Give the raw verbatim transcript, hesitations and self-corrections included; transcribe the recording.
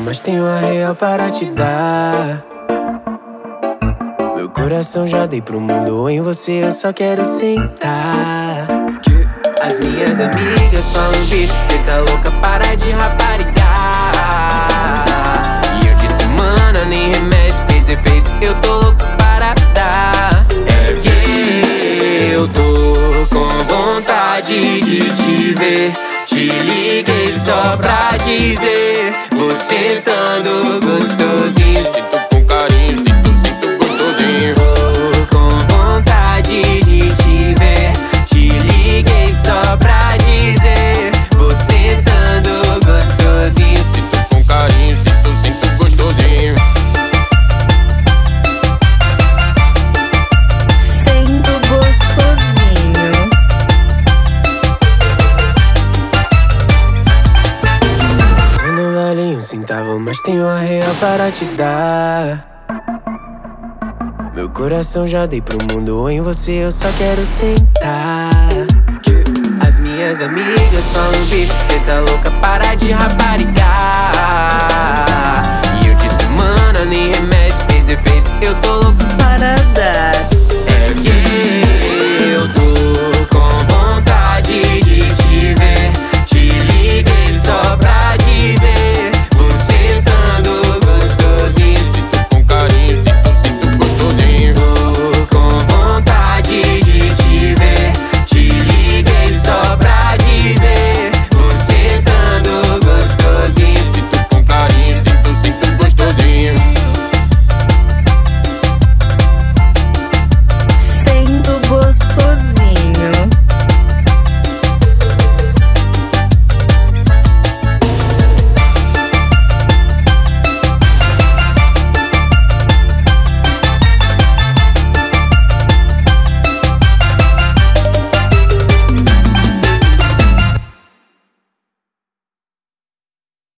mas tenho a real para te dar. Meu coração já dei pro mundo, em você eu só quero sentar. As minhas amigas falam, bicho, cê tá louca, para de raparigar. E eu disse, mana, nem remédio fez efeito, eu tô louco para dar. É que eu tô com vontade de te ver. Te liguei só pra dizer, você tando gostosinho. Sinto com carinho, sinto, sinto gostosinho. Tô com vontade de te ver. Te liguei só pra dizer, você tando gostosinho. Sinto com carinho, sinto, sinto gostosinho. Sinto gostosinho. Você não vale um centavo, mas tenho a real para te dar. Meu coração já dei pro mundo, em você eu só quero sentar. As minhas amigas falam, bicho, cê tá louca, para de raparigar.